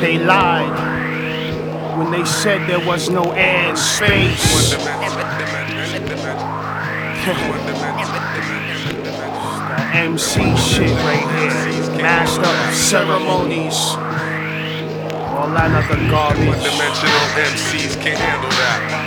They lied when they said there was no air and space. That MC shit right here, master of ceremonies, all that other garbage. One-dimensional MCs can't handle that.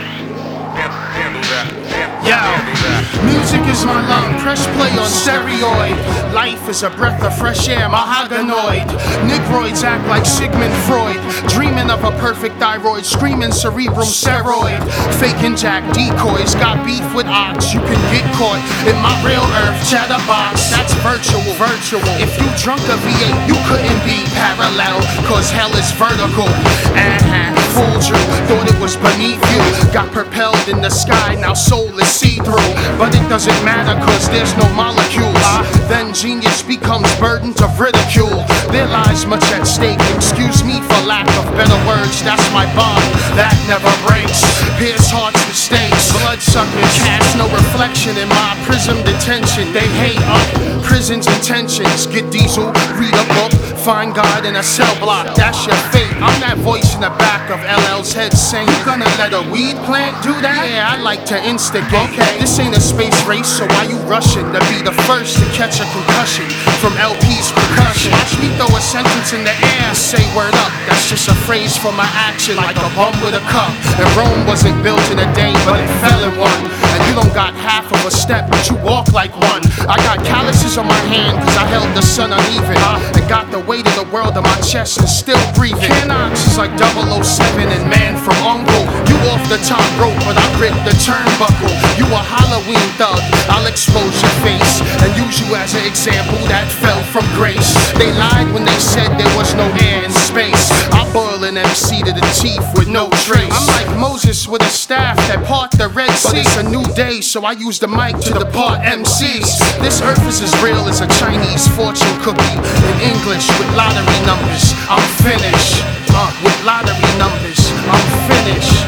Yo, music is my lung, press play on steroid. Life is a breath of fresh air, mahoganoid. Negroids act like Sigmund Freud, dreaming of a perfect thyroid, screaming cerebral steroid. Faking jack decoys, got beef with ox, you can get caught in my real earth chatterbox. That's virtual. If you drunk a V8, you couldn't be parallel, cause hell is vertical. Fooled you, thought it was beneath you. Got propelled in the sky, now soul is see-through. But it doesn't matter cause there's no molecules. Then genius becomes burdens of ridicule. There lies much at stake, excuse me for lack of better words. That's my bond, that never breaks. Pierce hearts with stakes, bloodsuckers cast no reflection in my prism detention. They hate prison's intentions. Get diesel, read a book, find God in a cell block. That's your fate. I'm that voice in the back of LL's head saying, you gonna let a weed plant do that? Yeah, I like to instigate. Okay, this ain't a space race, so why you rushing to be the first to catch a concussion from LP's percussion? Watch me throw a sentence in the air, say word up. That's just a phrase for my action, like a bum with a cup. And Rome wasn't built in a day, but it fell in one. And you don't got half of a step, but you walk like one. I got calluses on my hand, cause I held the sun uneven. And got the weight of the world on my chest and still breathing. Canox is like 007 and Man from Uncle. You off the top rope, but I ripped the turnbuckle. You a Halloween thug, I'll expose your face and use you as an example that fell from grace. They lied when they said there was no air in space. I boil an MC to the teeth with no trace. I'm like Moses with a staff that part the Red Sea. But it's a new day, so I use the mic to depart MCs. This earth is as real as a Chinese fortune cookie. In English with lottery numbers, I'm finished. With lottery numbers, I'm finished.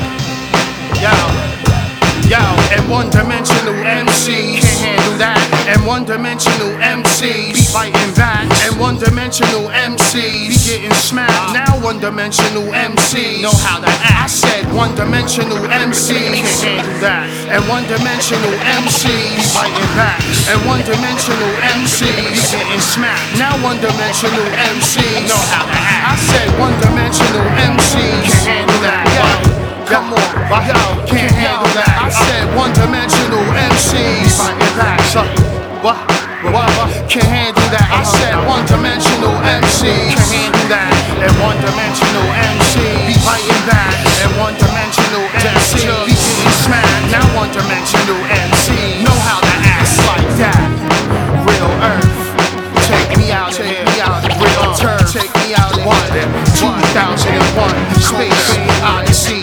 Yo, and one-dimensional MCs can't handle that. And one-dimensional MCs be fighting back. And one-dimensional MCs be getting smacked. Now one-dimensional MCs know how to act. I said one-dimensional MCs can't handle that. And one-dimensional MCs be fighting back. And one-dimensional MCs be getting smacked. Now one-dimensional MCs know how to act. I said one-dimensional MCs can't handle that. Come on, yo, can't handle that. I said one-dimensional MCs fighting back. What? Can't handle that. I said one-dimensional MCs can't handle that. And one-dimensional MCs be fighting back. And one-dimensional MCs be getting smacked. Now one-dimensional MCs know how to act like that. Real Earth, take me out of here. Real Turf, take me out of here. 2001, Space Odyssey.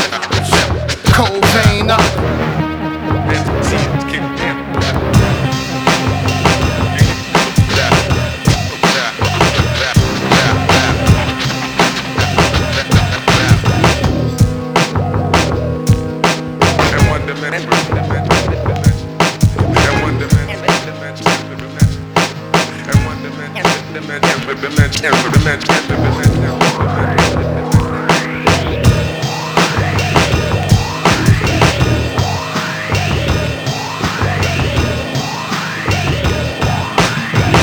Cobain up. And one dimension.